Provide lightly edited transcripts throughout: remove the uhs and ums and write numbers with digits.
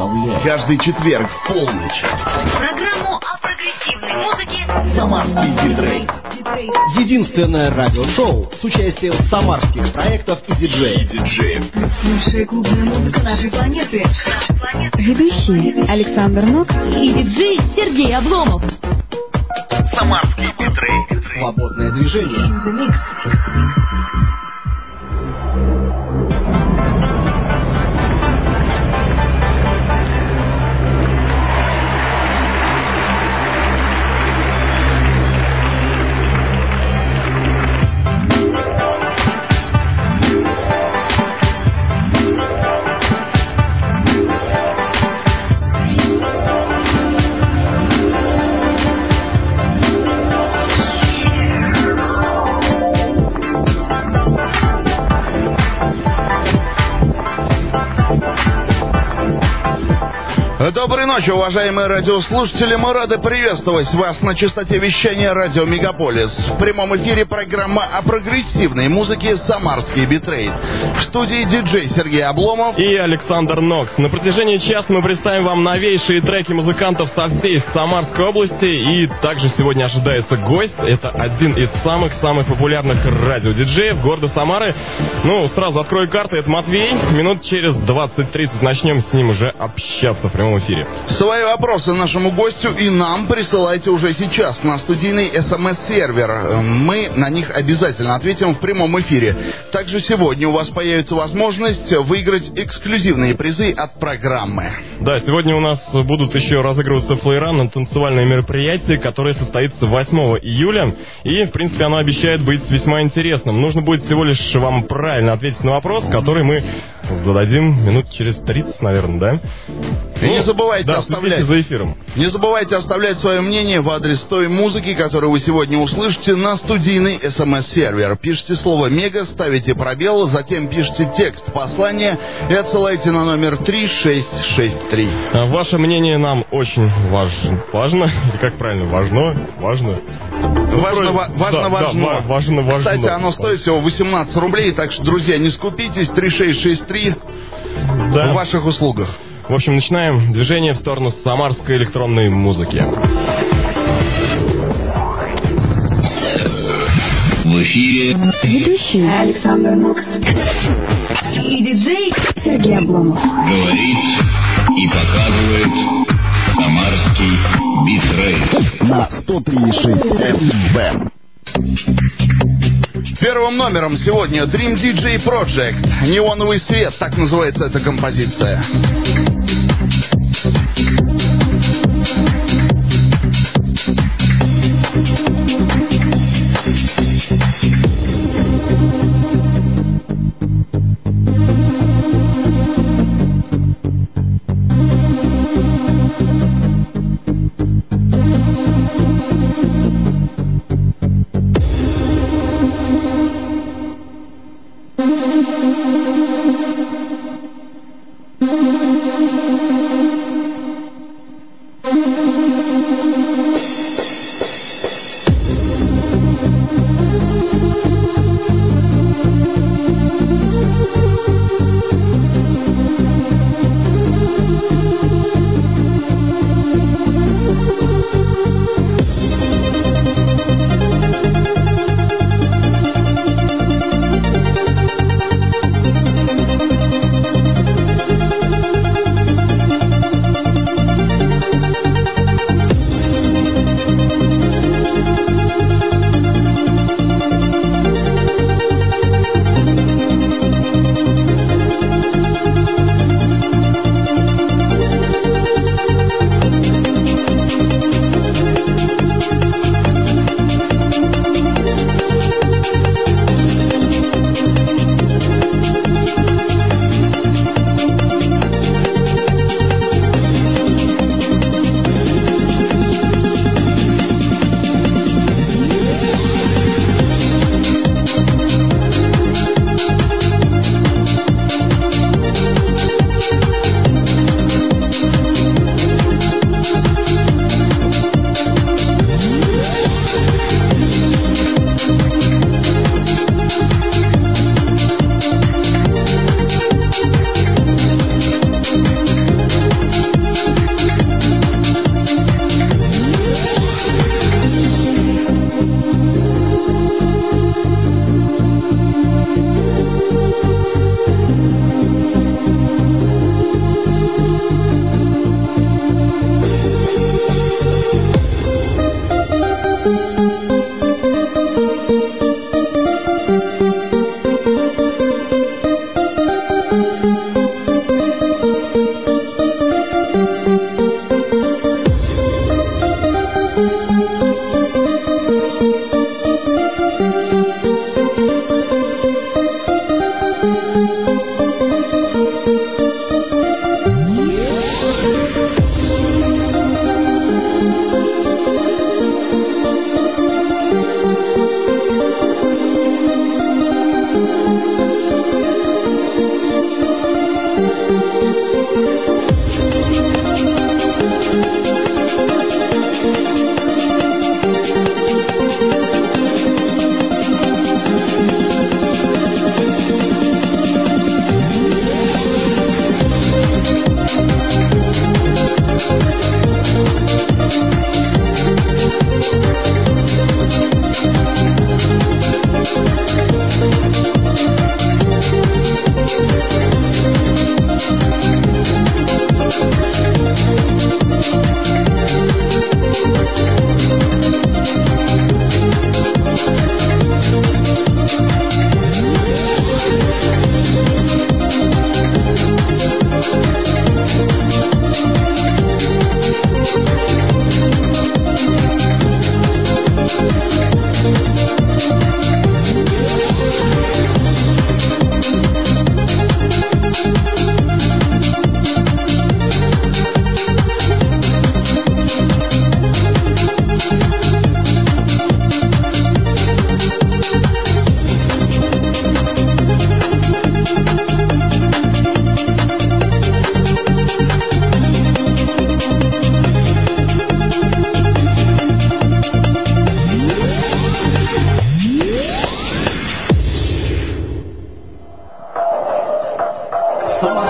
представляет каждый четверг в полночь программу о прогрессивной музыке «Самарский битрейт». единственное радиошоу с участием самарских проектов и диджеев. Лучшая клубная музыка нашей планеты. Ведущие Александр Нокс И диджей Сергей Обломов. «Самарский битрейт». Свободное движение. Доброй ночи, уважаемые радиослушатели. Мы рады приветствовать вас на частоте вещания радио Мегаполис. В прямом эфире программа о прогрессивной музыке «Самарский битрейт». В студии диджей Сергей Обломов и Александр Нокс. На протяжении часа мы представим вам новейшие треки музыкантов со всей Самарской области. И также сегодня ожидается гость. Это один из самых-самых популярных радиодиджеев города Самары. Сразу открою карты. Это Матвей. Минут через 20-30 начнем с ним уже общаться в прямом эфире. Свои вопросы нашему гостю и нам присылайте уже сейчас на студийный СМС-сервер. Мы на них обязательно ответим в прямом эфире. Также сегодня у вас появится возможность выиграть эксклюзивные призы от программы. Да, сегодня у нас будут еще разыгрываться флеера на танцевальное мероприятие, которое состоится 8 июля. И, в принципе, оно обещает быть весьма интересным. Нужно будет всего лишь вам правильно ответить на вопрос, который мы зададим минут через 30, наверное, да? И не забывайте оставлять за эфиром. Не забывайте оставлять свое мнение в адрес той музыки, которую вы сегодня услышите на студийный СМС-сервер. Пишите слово «Мега», ставите пробел, затем пишите текст послания и отсылайте на номер 3663. Ваше мнение нам очень важно. Или как правильно? Важно. Важно. Кстати, оно стоит всего 18 рублей, так что, друзья, не скупитесь. 3663 в ваших услугах. В общем, начинаем движение в сторону самарской электронной музыки. В эфире ведущие Александр Нокс И диджей Сергей Обломов. говорит и показывает Самарский битрейт На 103.6 FM. Первым номером сегодня Dream DJ Project. «Неоновый свет», так называется эта композиция. Thank you.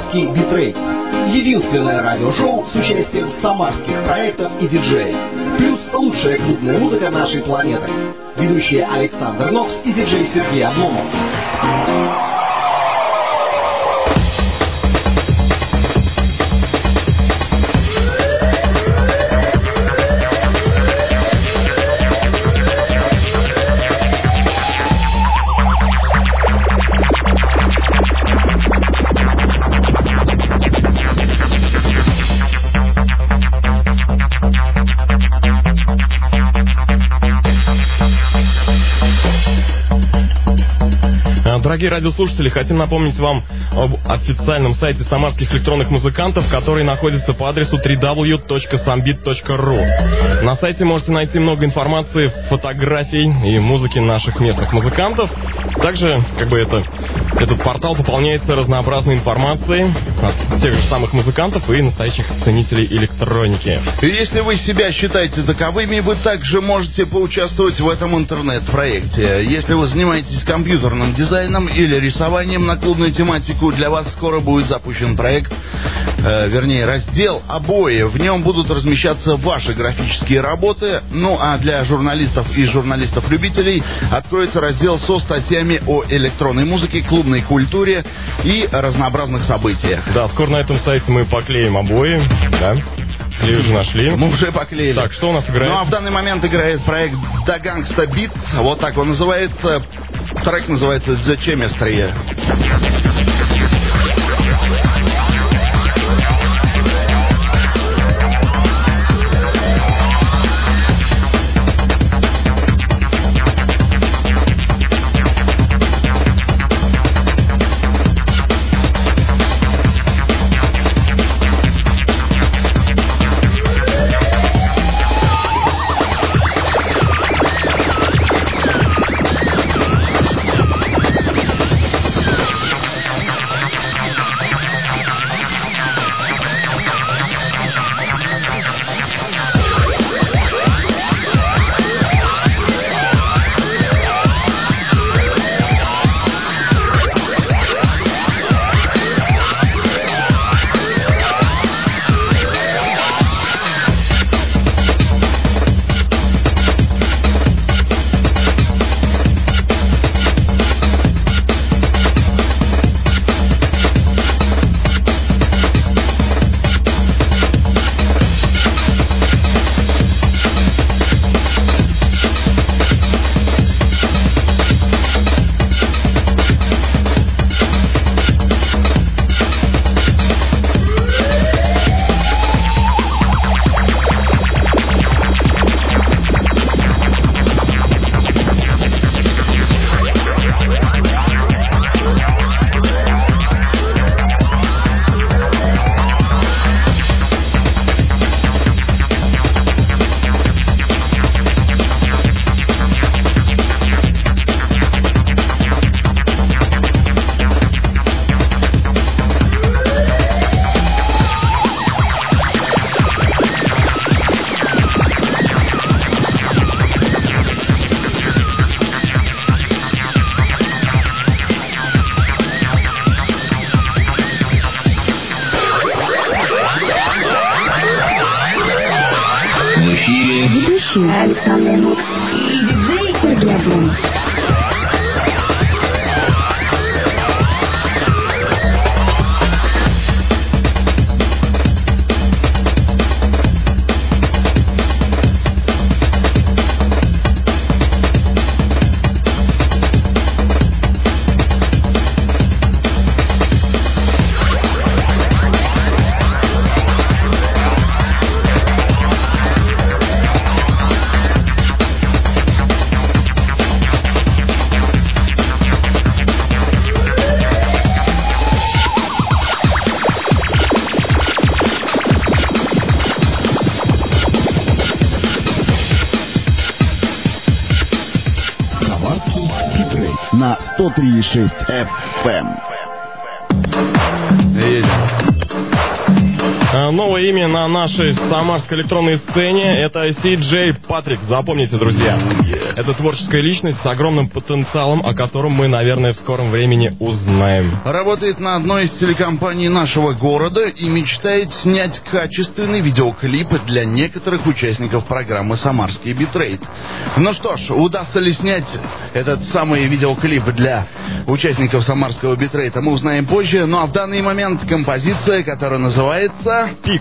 Самарский битрейт. Единственное радиошоу с участием самарских проектов и диджеев. Плюс лучшая клубная музыка нашей планеты. Ведущие Александр Нокс и диджей Сергей Обломов. Дорогие радиослушатели, хотим напомнить вам об официальном сайте самарских электронных музыкантов, который находится по адресу www.sambit.ru. На сайте можете найти много информации, фотографий и музыки наших местных музыкантов. Также, этот портал пополняется разнообразной информацией от тех же самых музыкантов и настоящих ценителей электроники. И если вы себя считаете таковыми, вы также можете поучаствовать в этом интернет-проекте. Если вы занимаетесь компьютерным дизайном или рисованием на клубную тематику, для вас скоро будет запущен проект, раздел «Обои». В нем будут размещаться ваши графические работы. Ну а для журналистов и журналистов-любителей откроется раздел со статьями о электронной музыке, клубной культуре и разнообразных событиях. Да, скоро на этом сайте мы поклеим обои, да? Клей уже нашли. Мы уже поклеили. Так, что у нас играет? Ну а в данный момент играет проект Da Gangsta Beat. Вот так он называется. Трек называется The Chemistry. Александр Нокс и диджей Сергей Обломов. На 103,6 FM. Новое имя на нашей самарской электронной сцене — это CJ Patrick. Запомните, друзья. Это творческая личность с огромным потенциалом, о котором мы, наверное, в скором времени узнаем. Работает на одной из телекомпаний нашего города и мечтает снять качественный видеоклип для некоторых участников программы «Самарский битрейт». Ну что ж, удастся ли снять этот самый видеоклип для участников «Самарского битрейта», мы узнаем позже. Ну а в данный момент композиция, которая называется «Пик».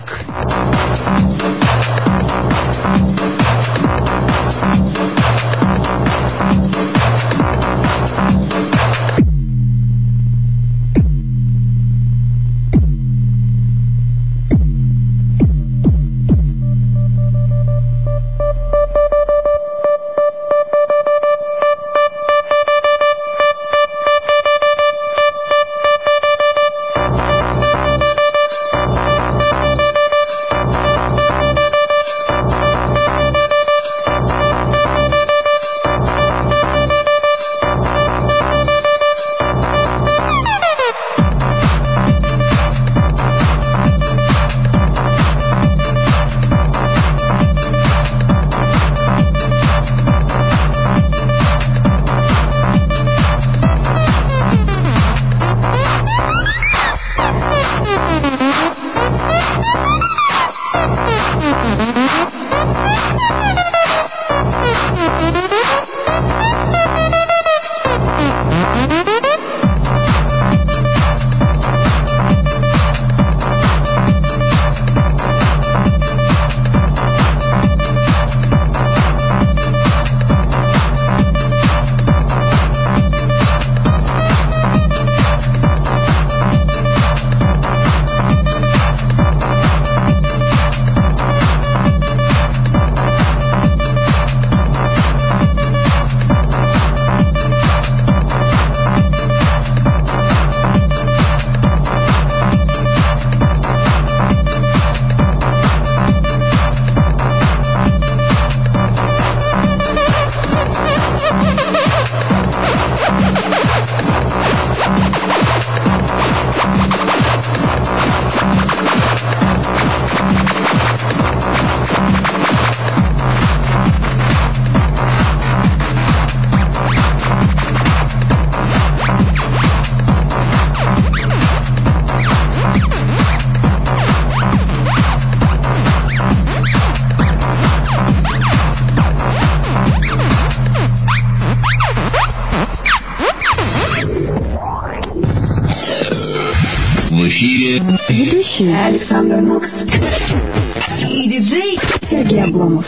Ведущий Александр Нокс и диджей Сергей Обломов.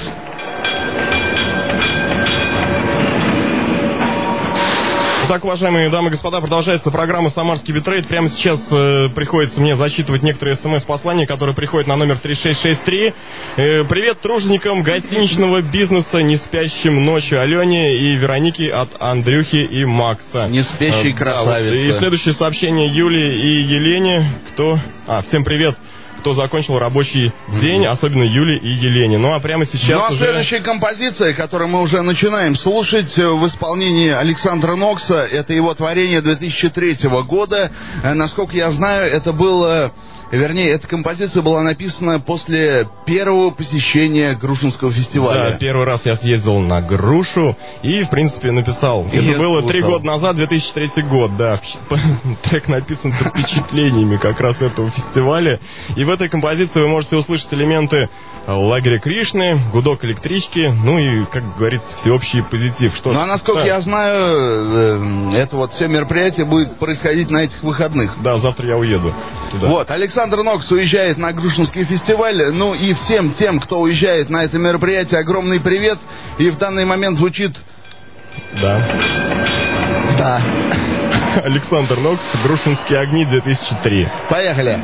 Итак, уважаемые дамы и господа, продолжается программа «Самарский битрейт». Прямо сейчас приходится мне зачитывать некоторые смс-послания, которые приходят на номер 3663. Привет труженикам гостиничного бизнеса, не спящим ночью Алене и Веронике от Андрюхи и Макса. «Не спящий красавица». И следующее сообщение Юлии и Елене. Всем привет, кто закончил рабочий день, особенно Юле и Елене. Ну а прямо сейчас следующая композиция, которую мы уже начинаем слушать в исполнении Александра Нокса, это его творение 2003 года. Насколько я знаю, эта композиция была написана после первого посещения Грушинского фестиваля. Да, первый раз я съездил на Грушу и, в принципе, написал. Это было 3 года назад, 2003 год, да. Трек написан под впечатлениями как раз этого фестиваля. И в этой композиции вы можете услышать элементы лагеря Кришны, гудок электрички, ну и, как говорится, всеобщий позитив. Ну а насколько я знаю, это вот все мероприятие будет происходить на этих выходных. Да, завтра я уеду туда. Вот, Александр Нокс уезжает на Грушинский фестиваль. Ну и всем тем, кто уезжает на это мероприятие, огромный привет. И в данный момент звучит... Да. Александр Нокс, Грушинские огни 2003. Поехали.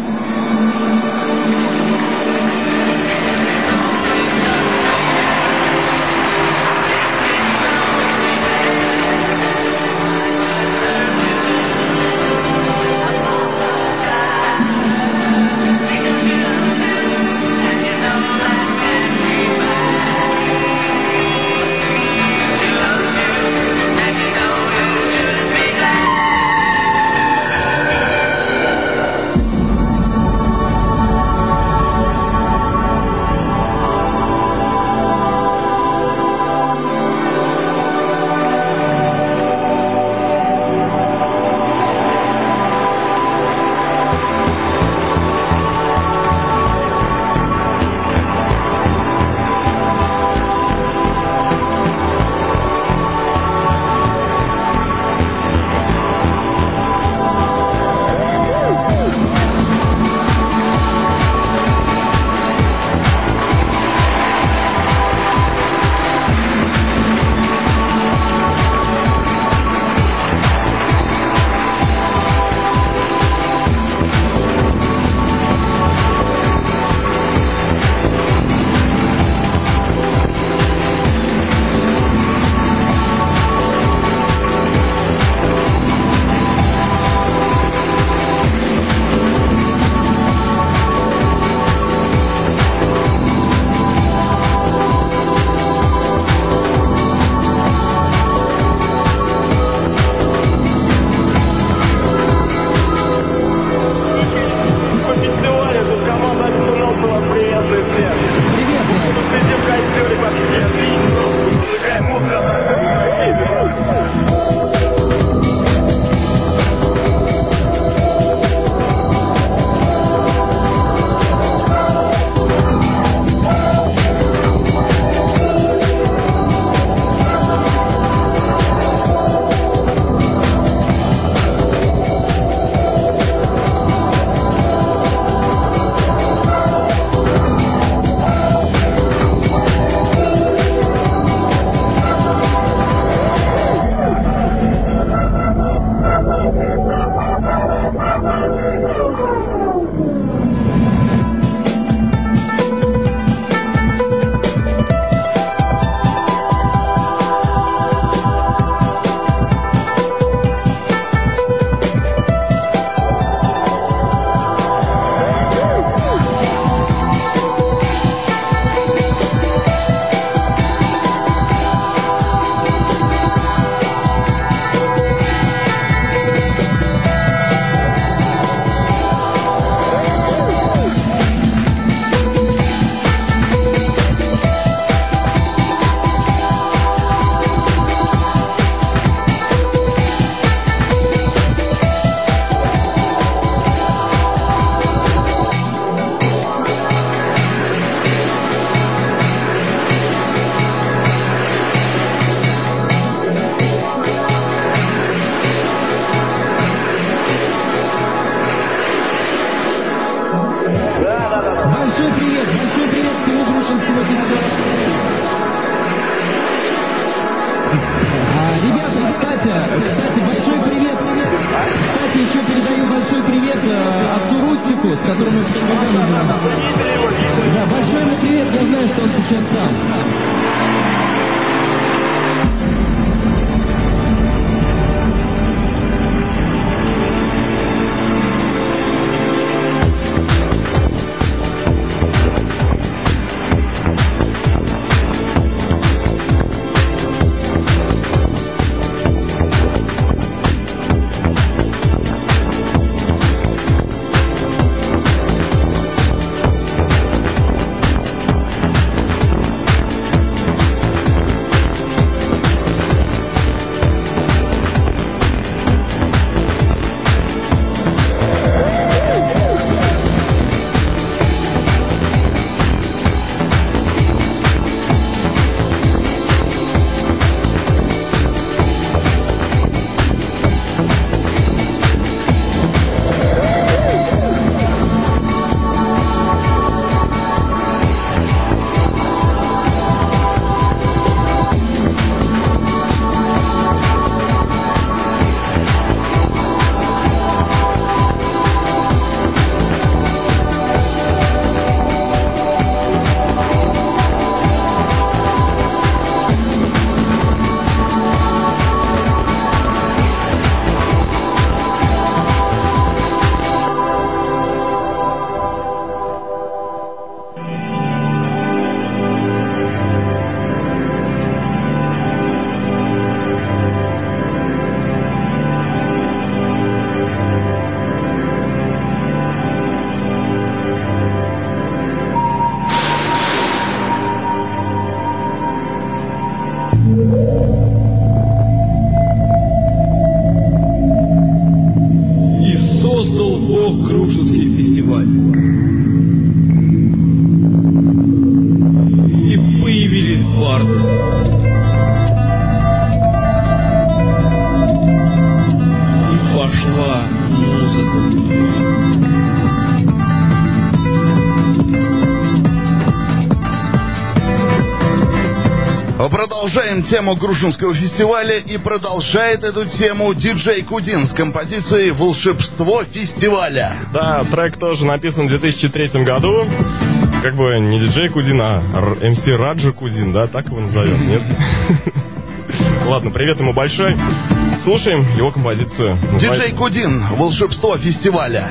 Ребята, кстати, большой привет. Кстати, еще передаю большой привет отцу Рустику, с которым мы познакомились. Да, большой ему привет, я знаю, что он сейчас там. Продолжаем тему Грушинского фестиваля, и продолжает эту тему диджей Кудин с композицией «Волшебство фестиваля». Да, трек тоже написан в 2003 году. Как бы не диджей Кудин, а МС Раджа Кудин, да, так его назовем, нет? Ладно, привет ему большой. Слушаем его композицию. Диджей Кудин «Волшебство фестиваля».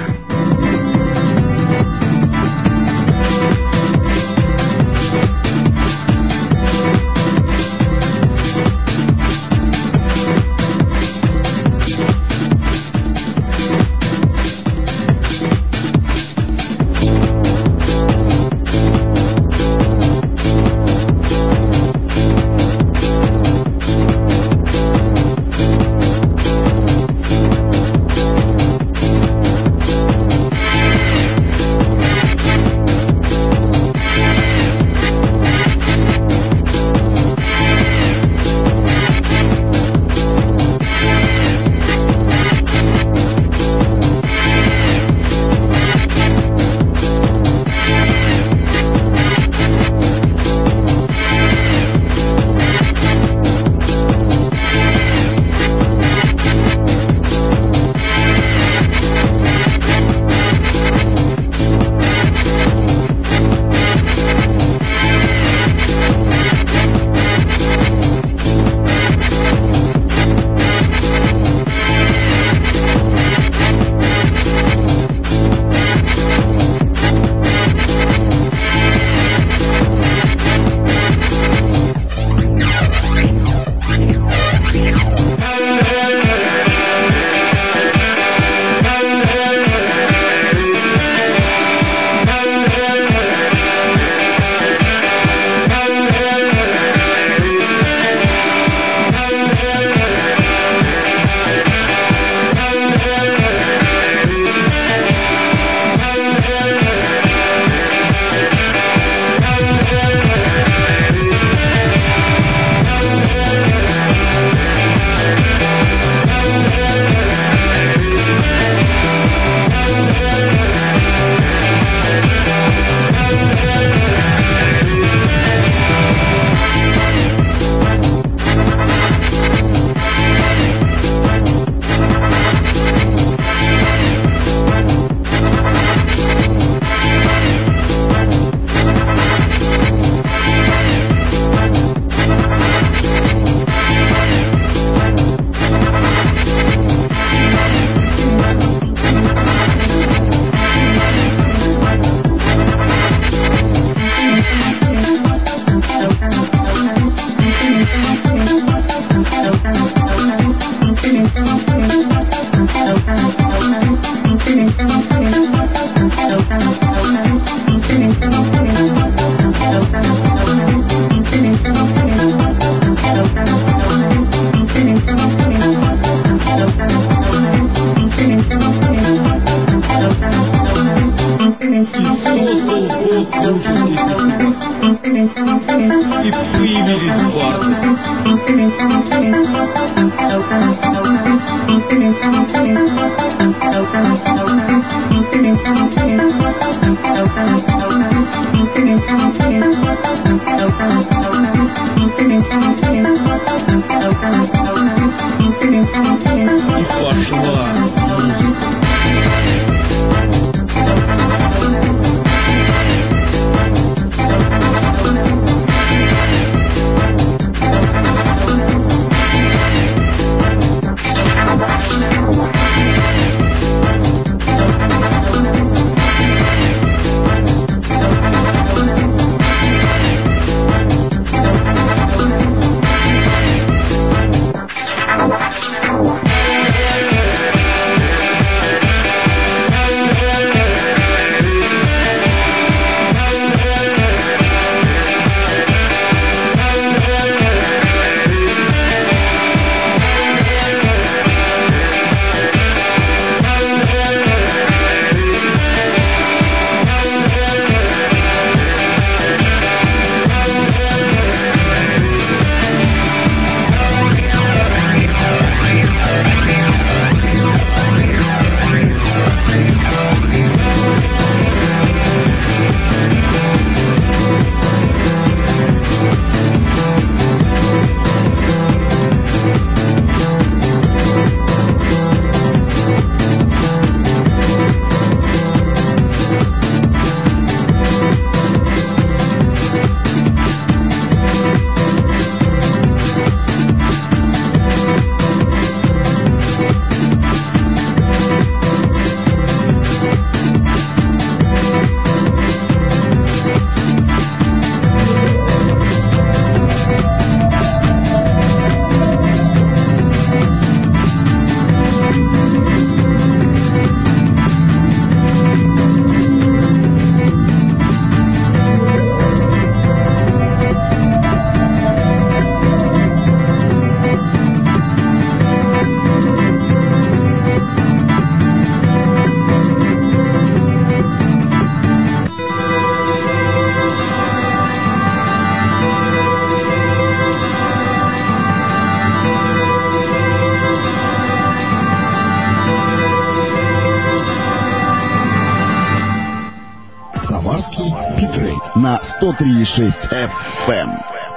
на 103,6 FM.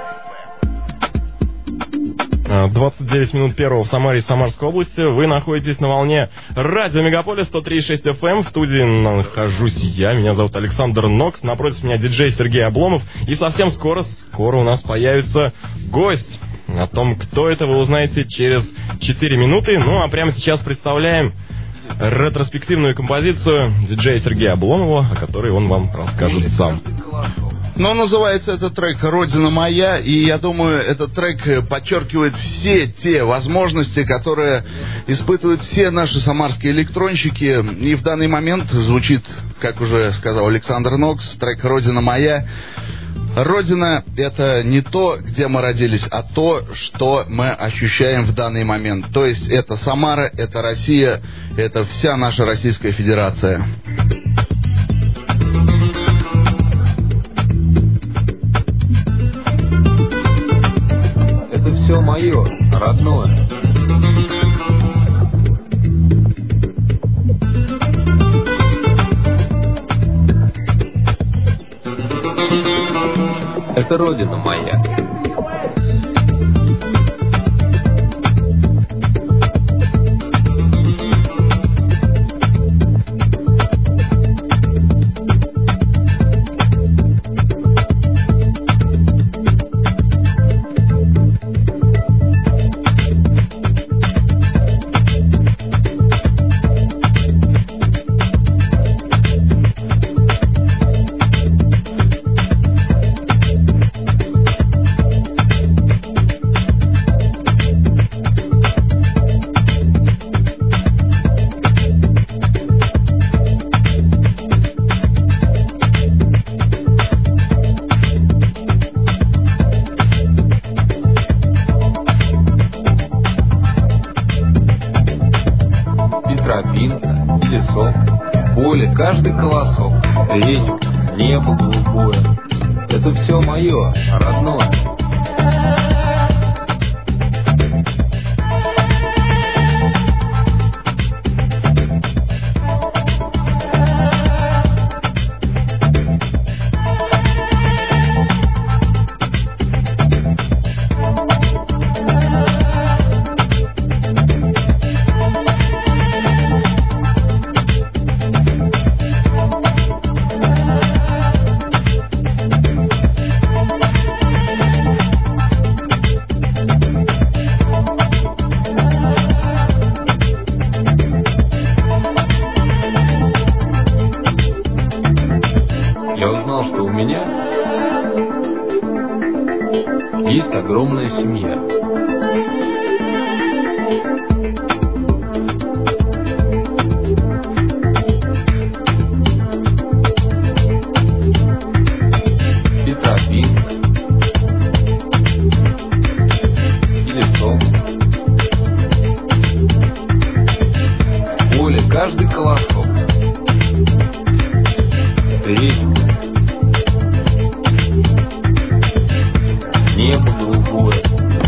29 минут первого в Самаре и Самарской области. Вы находитесь на волне радио Мегаполис 103,6 FM. В студии нахожусь я. Меня зовут Александр Нокс. Напротив меня диджей Сергей Обломов. И совсем скоро у нас появится гость. О том, кто это, вы узнаете через 4 минуты. Ну, а прямо сейчас представляем ретроспективную композицию диджея Сергея Обломова, о которой он вам расскажет сам. Но называется этот трек «Родина моя», и я думаю, этот трек подчеркивает все те возможности, которые испытывают все наши самарские электронщики. И в данный момент звучит, как уже сказал Александр Нокс, трек «Родина моя». Родина — это не то, где мы родились, а то, что мы ощущаем в данный момент. То есть это Самара, это Россия, это вся наша Российская Федерация. Это все мое, родное. Это родина моя. Каждый колосок, ветер, небо голубое. Это все мое, родное. огромная семья. И тропинка, и лесок, поле, каждый колосок, речка, небо голубое.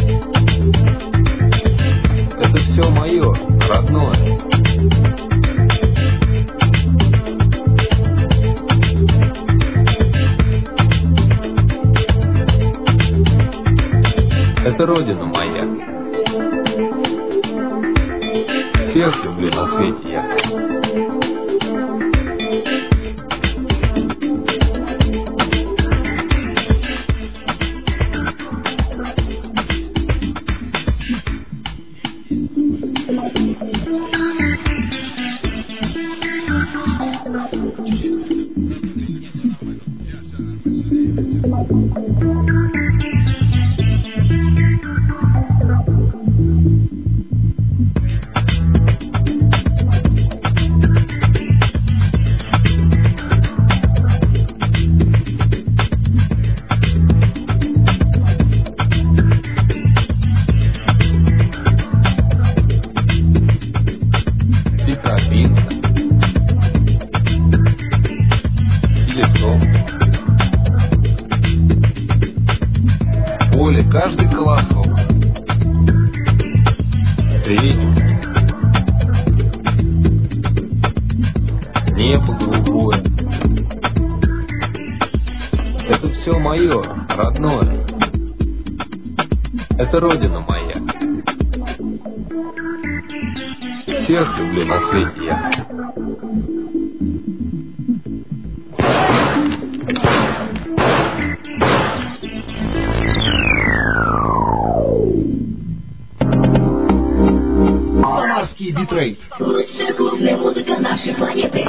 Это все мое, родное. Это родина моя. Всех люблю на свете я. Каждый колосок, речка, небо голубое. Это все мое, родное. Это родина моя. Всех люблю на свете я. Самарский битрейт. Лучшая клубная музыка нашей планеты.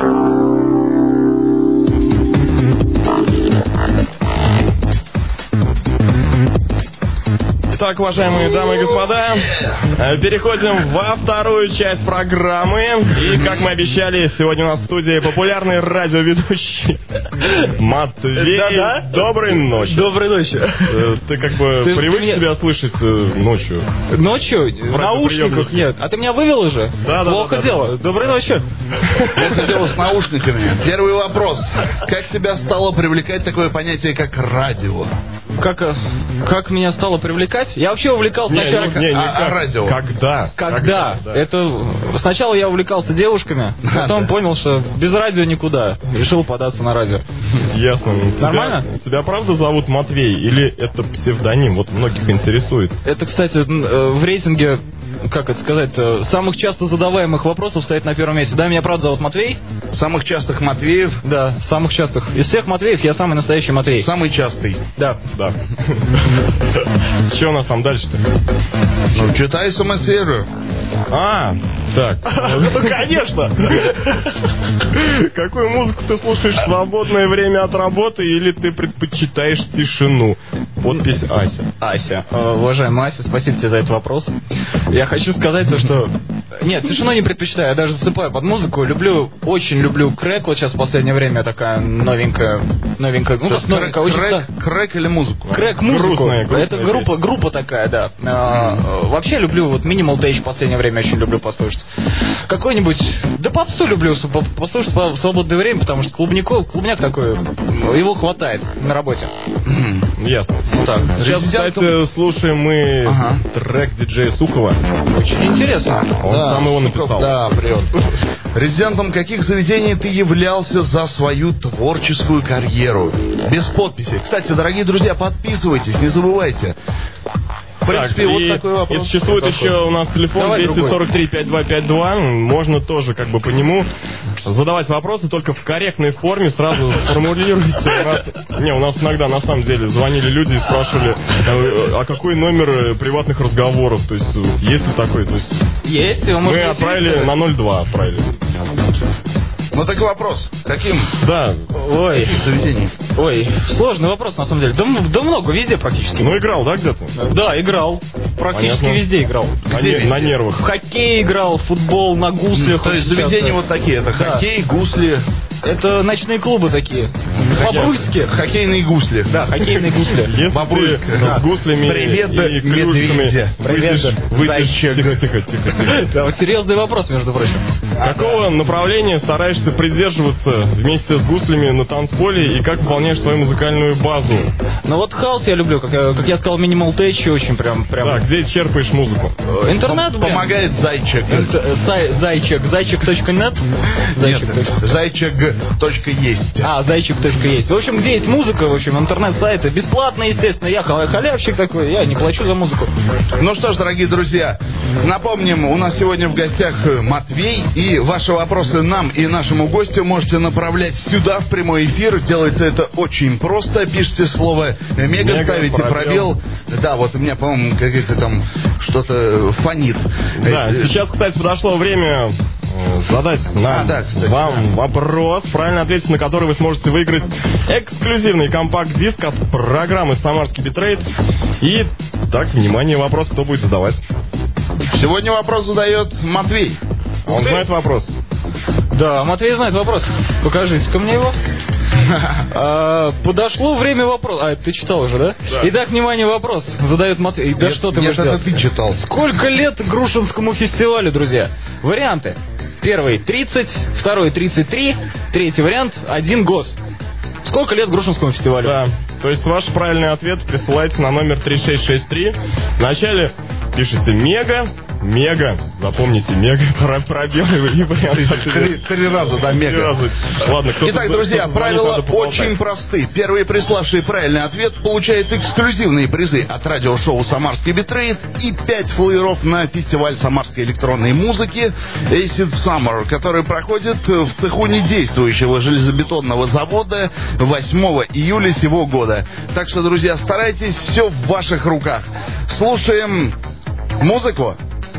Итак, уважаемые дамы и господа, переходим во вторую часть программы. И, как мы обещали, сегодня у нас в студии популярный радиоведущий Матвей. Да-да. Доброй ночи. Доброй ночи. Ты как бы привык себя слышать ночью? Ночью? В наушниках нет. А ты меня вывел уже? Да. Плохо дело. Доброй ночи. Плохо дело с наушниками. Первый вопрос. Как тебя стало привлекать такое понятие, как радио? Как меня стало привлекать? Я вообще увлекался сначала... радио. Когда? Это... Сначала я увлекался девушками, потом понял, что без радио никуда. Решил податься на радио. Ясно. Нормально? Тебя правда зовут Матвей? Или это псевдоним? Вот многих интересует. Это, кстати, в рейтинге, как это сказать, самых часто задаваемых вопросов стоит на первом месте. Да, меня правда зовут Матвей? Самых частых Матвеев? Да, самых частых. Из всех Матвеев я самый настоящий Матвей. Самый частый? Да. Что у нас там дальше-то? Ну, читай СМС-сервер. Так. Ну, конечно. Какую музыку ты слушаешь в свободное время от работы или ты предпочитаешь тишину? Подпись Ася. Уважаемая Ася, спасибо тебе за этот вопрос. Я хочу сказать то, что... Нет, тишину не предпочитаю, я даже засыпаю под музыку. Очень люблю крэк. Вот сейчас в последнее время такая новенькая. Ну, как новенькая, очень... Крэк или музыку? Крэк-музыку. Грустная Это группа такая, да. Вообще люблю, вот Minimal Age в последнее время очень люблю послушать. Какой-нибудь... Да попсу люблю послушать в свободное время, потому что клубняк такой, его хватает на работе. Ясно. Так, сейчас, кстати, слушаем мы трек диджея Сухова. Очень интересно. Он сам его написал. Да, привет. Резидентом каких заведений ты являлся за свою творческую карьеру? Без подписи. Кстати, дорогие друзья, подписывайтесь, не забывайте. В принципе, вот такой вопрос. И существует еще у нас телефон 243-5252. Можно тоже как бы по нему задавать вопросы, только в корректной форме. Сразу формулируйте. У нас иногда на самом деле звонили люди и спрашивали, а какой номер приватных разговоров? То есть, есть ли такой? То есть, есть. Мы отправили на 02. Отправили. Ну так и вопрос. Каким? Да. Ой. Заведений? Ой, сложный вопрос, на самом деле. Да много, везде практически. Ну, играл, да, где-то? Да, играл. Практически Понятно. везде играл. На нервах. В хоккей играл, в футбол, на гуслях. То есть заведения вот такие, это Да. хоккей, гусли, Это ночные клубы такие. Бобруйские. хоккейные гусли. Да, хоккейные гусли. Если Бобруйск. ты с гуслями Привет, и клюшками медведя. выйдешь... Зайчик. Тихо. Да, серьезный вопрос, между прочим. Какого направления стараешься придерживаться вместе с гуслями на танцполе и как выполняешь свою музыкальную базу? Ну вот хаус я люблю, как я сказал, минимал тэч, очень прям. Да, где черпаешь музыку? Интернет, блин. Помогает зайчик. Зайчик.нет? Зайчик.есть. Зайчик.есть. В общем, где есть музыка, в общем, интернет-сайты. Бесплатно, естественно. Я халявщик такой, я не плачу за музыку. Ну что ж, дорогие друзья, напомним, у нас сегодня в гостях Матвей, и ваши вопросы нам и нашему гостю можете направлять сюда, в прямой эфир. Делается это очень просто. Пишите слово «мега», ставите пробел. Да, вот у меня, по-моему, какое-то там что-то фонит. Да, сейчас, кстати, подошло время задать нам, вам вопрос, правильно ответить на который вы сможете выиграть эксклюзивный компакт-диск от программы «Самарский битрейт». И так, внимание, вопрос, кто будет задавать? Сегодня вопрос задает Матвей. Он знает вопрос? Да, Матвей знает вопрос. Покажите-ка мне его. Подошло время вопроса. Ты читал уже, да? Итак, внимание, вопрос задает Матвей. Да что ты Нет, будешь это ты читал. Сколько лет Грушинскому фестивалю, друзья? Варианты. Первый 30, второй 33, третий вариант 1 год. Сколько лет Грушинскому фестивалю? Да, то есть ваш правильный ответ присылайте на номер 3663. Вначале пишите «Мега», запомните «Мега», пробел и вариант. Три раза, да, «Мега». Ладно, Итак, друзья, правила очень просты. Первый приславший правильный ответ получает эксклюзивные призы от радиошоу «Самарский битрейт» и 5 флееров на фестиваль самарской электронной музыки Acid Summer, который проходит в цеху недействующего железобетонного завода 8 июля сего года. Так что, друзья, старайтесь, все в ваших руках. Слушаем музыку.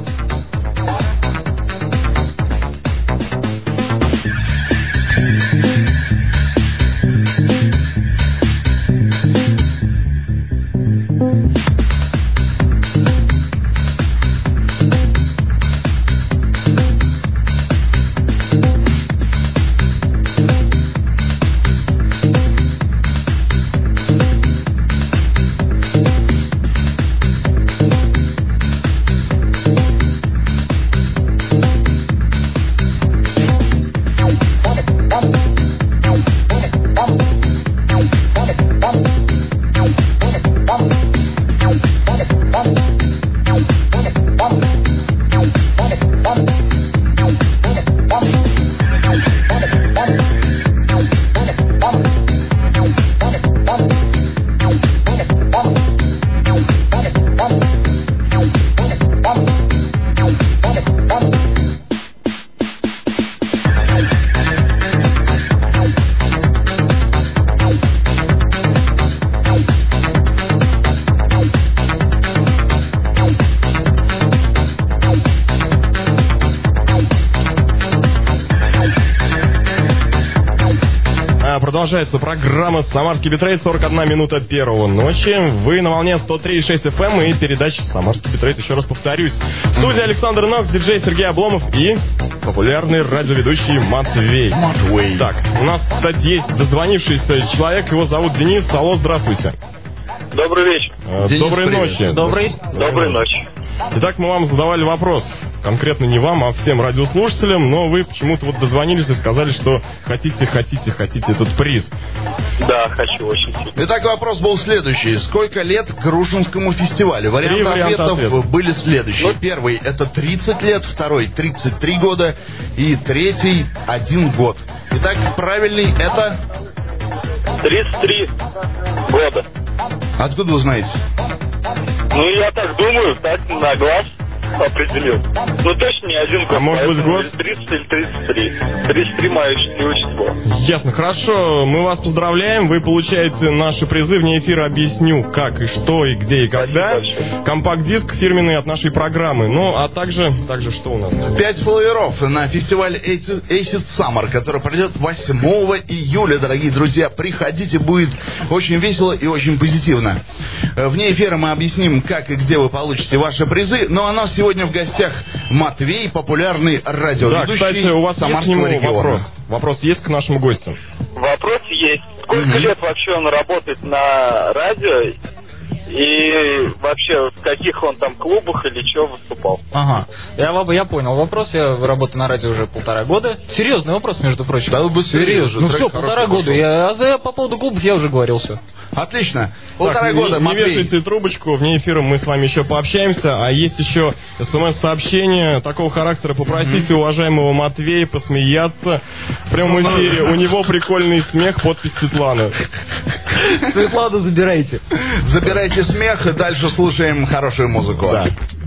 Продолжается программа «Самарский битрейт», 41 минута первого ночи. Вы на волне 103,6 FM и передача «Самарский битрейт», еще раз повторюсь. В студии Александр Нокс, диджей Сергей Обломов и популярный радиоведущий Матвей. Так, у нас, кстати, есть дозвонившийся человек, его зовут Денис. Алло, здравствуйте. Добрый вечер. Доброй ночи. Доброй ночи. Итак, мы вам задавали вопрос. Конкретно не вам, а всем радиослушателям, но вы почему-то вот дозвонились и сказали, что хотите этот приз. Да, хочу очень. Итак, вопрос был следующий. Сколько лет Грушинскому фестивалю? Варианты ответов были следующие. Первый — это 30 лет, второй — 33 года и третий — 1 год. Итак, правильный — это... 33 года. Откуда вы знаете? Ну, я так думаю, так, на глаз. определил. Ну, точно не один год. А может быть год? 30 или 33. 33 мое счастливое число. Ясно, хорошо. Мы вас поздравляем. Вы получаете наши призы. Вне эфира объясню, как и что, и где, и когда. Компакт-диск фирменный от нашей программы. Ну, а также что у нас? 5 флоеров на фестиваль Acid Summer, который пройдет 8 июля, дорогие друзья. Приходите, будет очень весело и очень позитивно. Вне эфира мы объясним, как и где вы получите ваши призы. Ну, а нас сегодня в гостях Матвей, популярный радиоведущий. Да, кстати, у вас есть к нему вопрос? Вопрос есть к нашему гостю? Вопрос есть. Сколько лет вообще он работает на радио? И вообще, в каких он там клубах или что выступал? Ага, я понял вопрос. Я работаю на радио уже 1,5 года. Серьезный вопрос, между прочим. Да вы быстрее серьезно. Ну все, 1,5 года. По поводу клубов я уже говорил все. Отлично. 1,5 года, не вешайте трубочку, вне эфира мы с вами еще пообщаемся. А есть еще смс-сообщение такого характера. Попросите уважаемого Матвея посмеяться в прямом эфире. У него прикольный смех, подпись Светланы. Светлану забирайте. Забирайте смех, и дальше слушаем хорошую музыку. Да.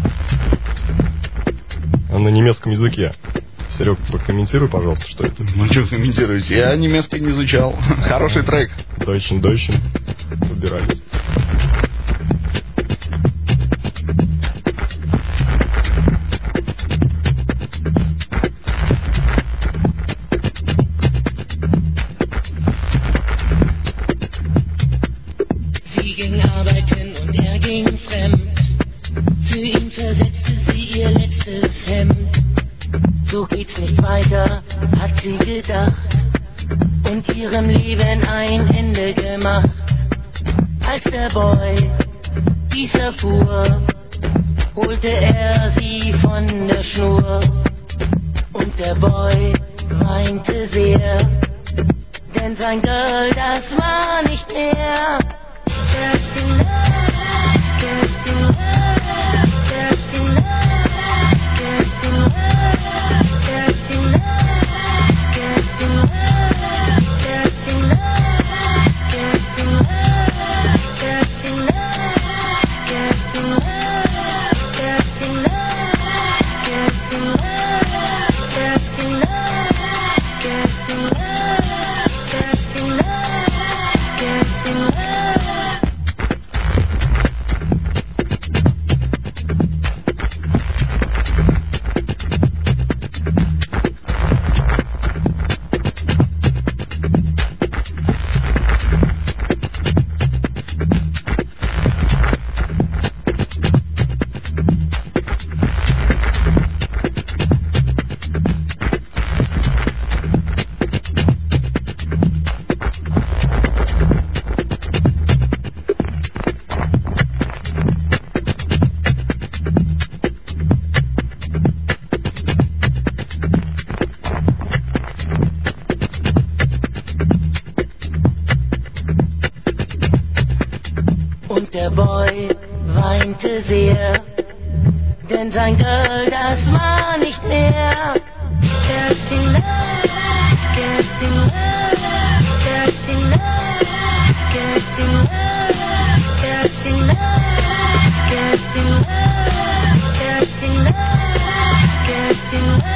На немецком языке. Серег, прокомментируй, пожалуйста, что это. Ну, что комментируете? Я немецкий не изучал. Хороший трек. Deutschen. Убирались. Sie ging arbeiten und er ging fremd. Für ihn versetzte sie ihr letztes Hemd. So geht's nicht weiter, hat sie gedacht. Und ihrem Leben ein Ende gemacht. Als der Boy dies erfuhr, holte er sie von der Schnur. Und der Boy weinte sehr, denn sein Girl, das war nicht er. Der Boy weinte sehr, denn sein Girl, das war nicht er. Kerstin Love, Kerstin Love, Kerstin Love, Kerstin Love, Kerstin Love, Kerstin Love, Kerstin Love, Kerstin Love.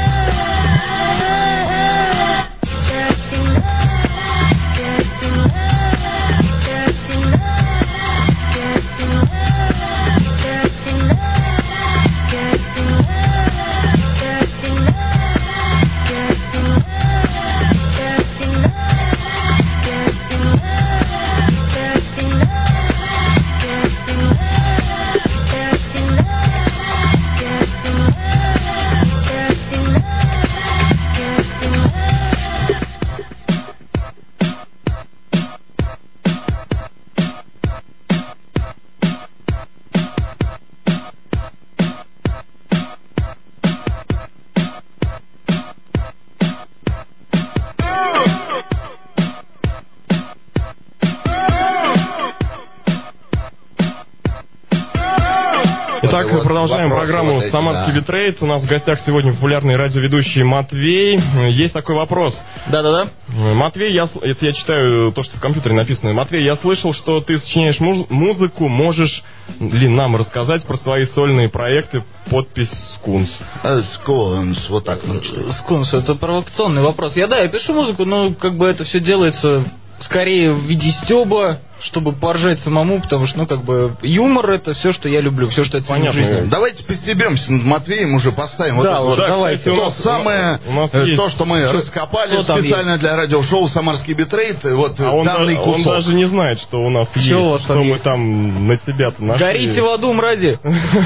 Итак, продолжаем программу «Самарский битрейт». У нас в гостях сегодня популярный радиоведущий Матвей. Есть такой вопрос. Да-да-да. Матвей, это я читаю то, что в компьютере написано. Матвей, я слышал, что ты сочиняешь музыку, можешь ли нам рассказать про свои сольные проекты? Подпись Скунс. Скунс, вот так надо читать. Скунс, это провокационный вопрос. Я пишу музыку, но как бы это все делается скорее в виде стёба, чтобы поржать самому, потому что, юмор — это все, что я люблю, все, что я ценю в жизни. Давайте постебемся над Матвеем, уже поставим да, вот это давайте. То самое, то, что мы раскопали специально для радиошоу «Самарский битрейт». Вот данный кусок. Он даже не знает, что у нас есть, что мы там на тебя-то нашли. Горите в аду, мрази!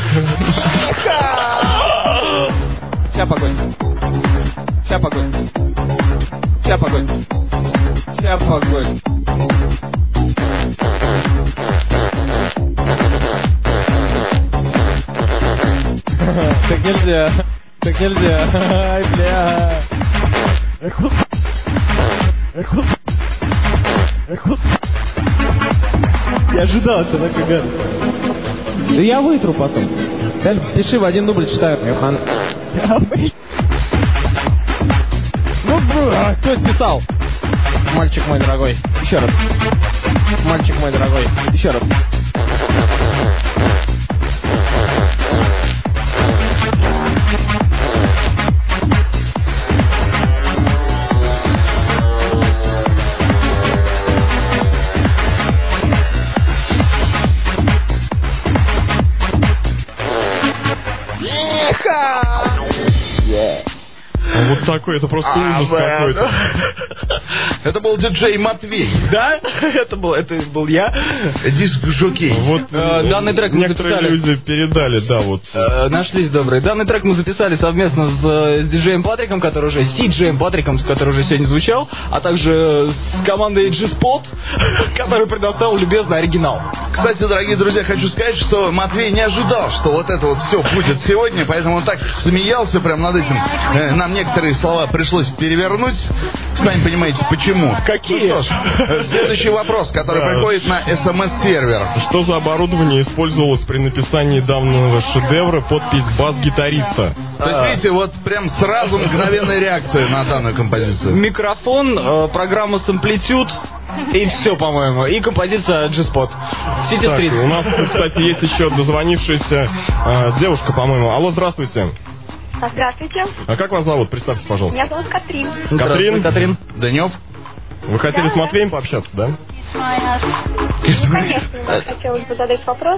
Ща погодь. Ща погодь. Ща погодь. Ща погодь. Так нельзя. Так нельзя. Ай, бля. Я ожидал, что такой гадость. Да я вытру потом. Даль, пиши, в один дубль читаю. Кто списал? Мальчик мой дорогой. Еще раз. Мальчик мой дорогой. Еще раз. Вот такой, это просто ужас какой-то. Это был диджей Матвей. Да? Это был я. Диск-жокей. Вот данный трек мы записали. Люди передали, да, вот. Нашлись добрые. Данный трек мы записали совместно с диджеем Патриком, с диджеем Патриком, который уже сегодня звучал, а также с командой G-Spot, который предоставил любезный оригинал. Кстати, дорогие друзья, хочу сказать, что Матвей не ожидал, что вот это вот все будет сегодня, поэтому он так смеялся прям над этим. Нам некоторые слова пришлось перевернуть. Сами понимаете, почему. Какие? Ну что ж, следующий вопрос, который приходит на СМС-сервер. Что за оборудование использовалось при написании данного шедевра? Подпись бас-гитариста. То есть, видите, вот прям сразу мгновенная реакция на данную композицию. Микрофон, программа с амплитуд. И все, по-моему. И композиция G-Spot. City Street. У нас, кстати, есть еще дозвонившаяся девушка, по-моему. Алло, здравствуйте. Здравствуйте. А как вас зовут? Представьте, пожалуйста. Меня зовут Катрин. Катрин? Данев? Вы хотели с Матвеем пообщаться, да? Конечно, хотелось бы задать вопрос.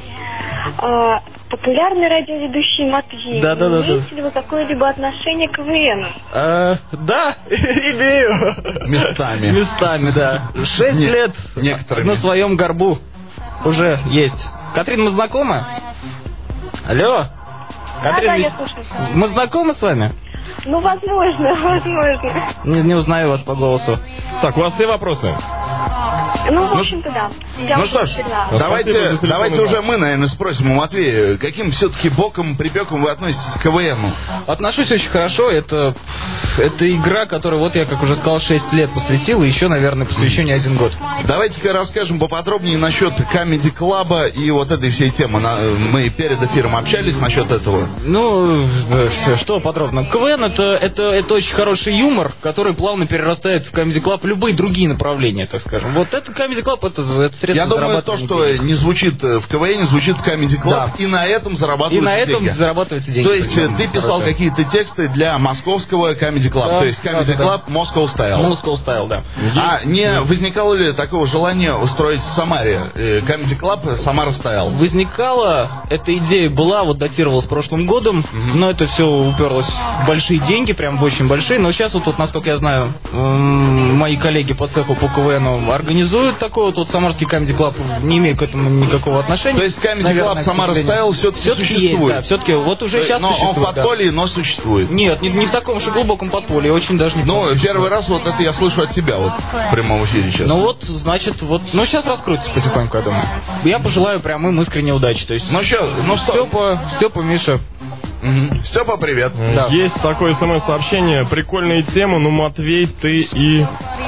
Популярный радиоведущий Матвей. Да. Имеете ли вы какое-либо отношение к КВНу? Да, имею. Местами, да. 6 лет на своем горбу уже есть. Катрин, мы знакомы? Алло? Катрин, да, я слушаю. Мы знакомы с вами? Ну, возможно. Не узнаю вас по голосу. Так, у вас все вопросы? Ну, в общем-то, да. Ну что ж, давайте уже мы, наверное, спросим у Матвея, каким все-таки боком, припеком вы относитесь к КВНу? Отношусь очень хорошо. Это игра, которую, вот я, как уже сказал, 6 лет посвятил, и еще, наверное, посвящу не 1 год. Давайте-ка расскажем поподробнее насчет Comedy Club и вот этой всей темы. Мы перед эфиром общались насчет этого. Ну, что подробно? КВН это очень хороший юмор, который плавно перерастает в Comedy Club любые другие направления, так скажем. Вот это Comedy Club, это средство зарабатывания. Я думаю, то, что не звучит в КВН, звучит в Comedy Club, да. И на этом зарабатываются деньги. Зарабатываются деньги. То есть ты писал какие-то тексты для московского Comedy Club, да, то есть Comedy Club Moscow Style. Moscow Style, да. А не возникало ли такого желания устроить в Самаре Comedy Club Samara Style? Возникала, эта идея была, вот датировалась прошлым годом, но это все уперлось в большие деньги, прям очень большие. Но сейчас вот, насколько я знаю, мои коллеги по цеху по КВНу организуют такой вот самарский Comedy Club, не имея к этому никакого отношения. То есть Comedy Club Samara Style все-таки существует? Есть, да, все-таки вот уже сейчас существует. Но он в подполье, да. Но существует? Нет, не в таком же глубоком подполье, очень даже не. Ну, первый раз вот это я слышу от тебя вот в прямом эфире сейчас. Ну вот, значит, вот, ну сейчас раскрутится потихоньку, я думаю. Я пожелаю прям им искренней удачи. То есть, Степа, Миша. Угу. Степа, привет. Да. Есть такое смс-сообщение. Прикольные темы, но Матвей, ты и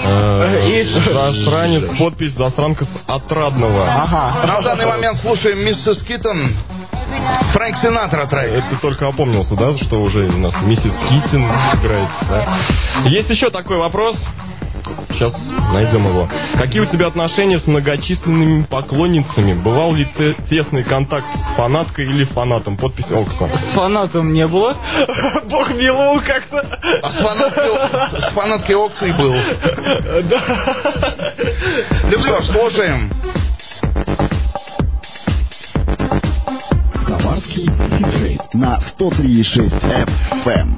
засранец, подпись засранка с Отрадного. Ага. На данный момент слушаем Миссис Киттон. Фрэнк Синатра трек. Это только опомнился, да, что уже у нас миссис Киттон играет, да? Есть еще такой вопрос. Сейчас найдем его. Какие у тебя отношения с многочисленными поклонницами? Бывал ли тесный контакт с фанаткой или фанатом? Подпись Окса. С фанатом не было. Бог миловал как-то. А с фанаткой Окса и был. Да. Что ж, слушаем. Самарский диджей на 103,6 FM.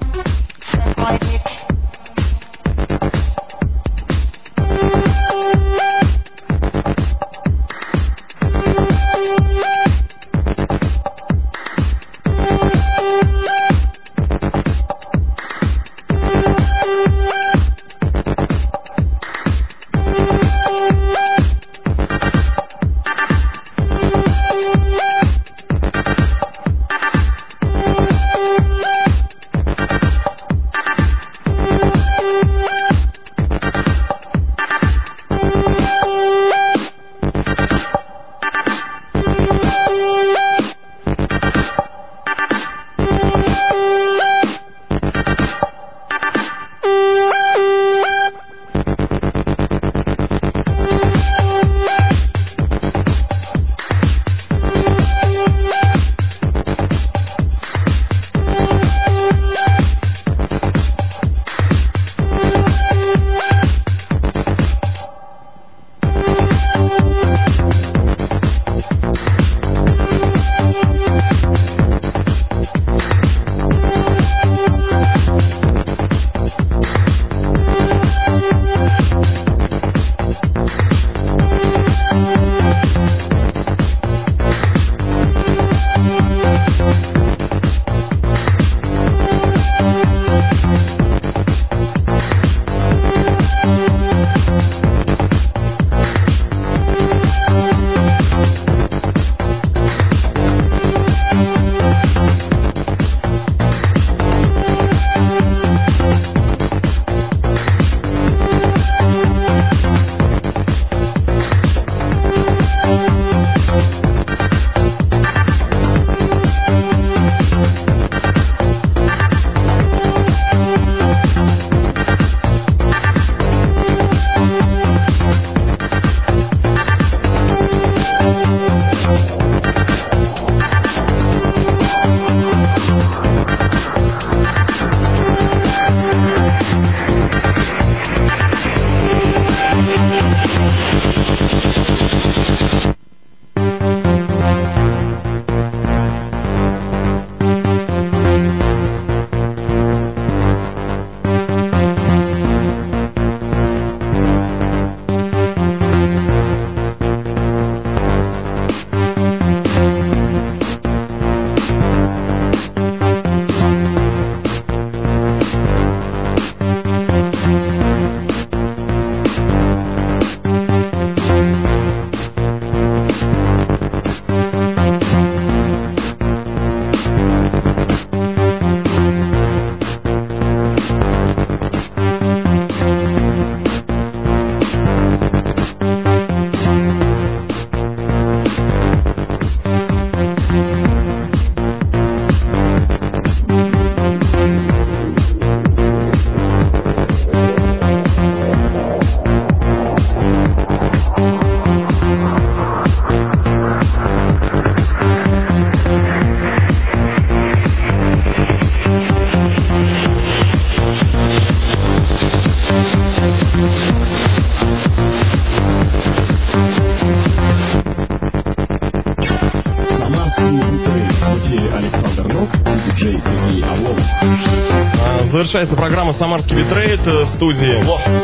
Завершается программа «Самарский битрейт», в студии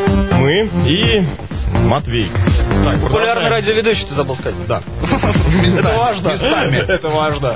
мы и Матвей. Так, популярный радиоведущий, ты забыл сказать. Да. Это важно. Местами. Это важно.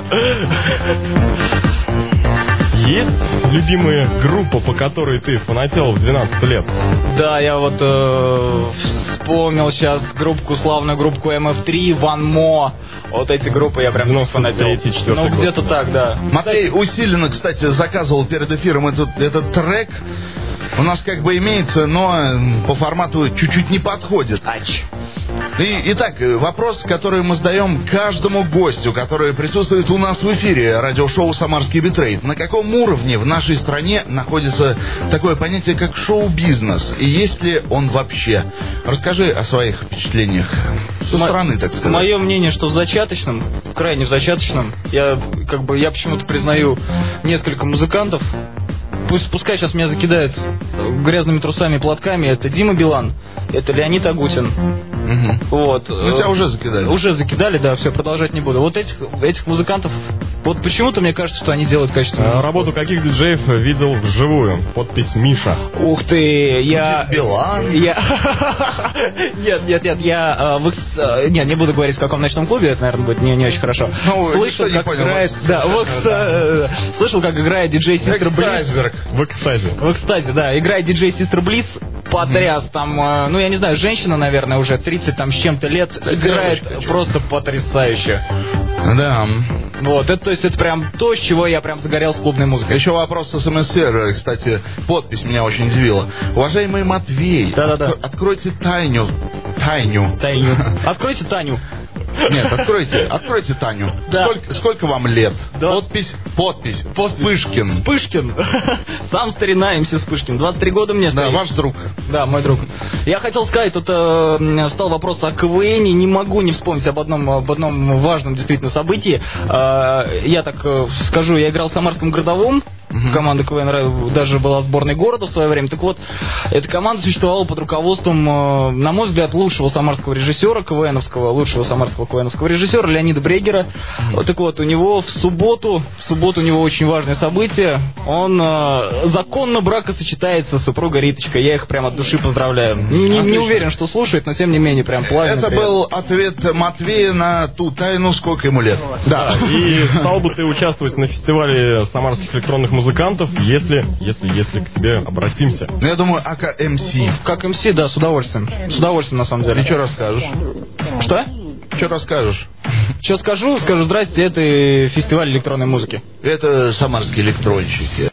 Есть любимая группа, по которой ты фанател в 12 лет? Да, я вот вспомнил сейчас славную группу MF3, One More. Вот эти группы я прям фанател. Ну, где-то так, да. Матвей усиленно, кстати, заказывал перед эфиром этот трек. У нас как бы имеется, но по формату чуть-чуть не подходит. Итак, вопрос, который мы задаем каждому гостю, который присутствует у нас в эфире радиошоу «Самарский битрейт». На каком уровне в нашей стране находится такое понятие, как шоу-бизнес? И есть ли он вообще? Расскажи о своих впечатлениях со стороны, так сказать. Мое мнение, что в зачаточном, крайне в зачаточном, я почему-то признаю несколько музыкантов. Пускай сейчас меня закидают грязными трусами и платками. Это Дима Билан, это Леонид Агутин. Вот. Тебя уже закидали. Уже закидали, да, все, продолжать не буду. Вот этих музыкантов, вот почему-то мне кажется, что они делают качественно. Работу каких диджеев видел вживую? Подпись Миша. Ух ты, я... Билан? Нет, я... Нет, не буду говорить, в каком ночном клубе, это, наверное, будет не очень хорошо. Слышал, как играет... Да, слышал, как играет диджей Систер Близ. В экстазе. В экстазе, да. Играет диджей Систер Близ. Потряс там, ну я не знаю, женщина, наверное, уже 30 там с чем-то лет, играет просто потрясающе. Да. Вот, это, то есть это прям то, с чего я прям загорелся клубной музыкой. Еще вопрос с СМС-сервера, кстати, подпись меня очень удивила. Уважаемый Матвей, откройте тайню. Откройте Таню. Нет, откройте Таню. Да. Сколько вам лет? Да. Подпись. Вспышкин. Вспышкин. Сам старина МС Вспышкин. 23 года мне стоит. Да, ваш друг. Да, мой друг. Я хотел сказать, тут встал вопрос о КВН. Не могу не вспомнить об одном важном действительно событии. Я так скажу, я играл в Самарском городовом. Команда КВН даже была сборной города в свое время. Так вот, эта команда существовала под руководством, на мой взгляд, лучшего самарского режиссера лучшего самарского КВНовского режиссера Леонида Брегера. Так вот, у него в субботу у него очень важное событие. Он законно бракосочетается с супругой Риточкой. Я их прям от души поздравляю. Не уверен, что слушает, но тем не менее прям плавно. Это был ответ Матвея на ту тайну, сколько ему лет. Да, и стал бы ты участвовать на фестивале самарских электронных музыкантов, если к тебе обратимся. Я думаю, АК МС. Как МС, да, с удовольствием. С удовольствием, на самом деле. И что расскажешь? Что? Что расскажешь? Что скажу, здрасте, это фестиваль электронной музыки. Это самарские электронщики.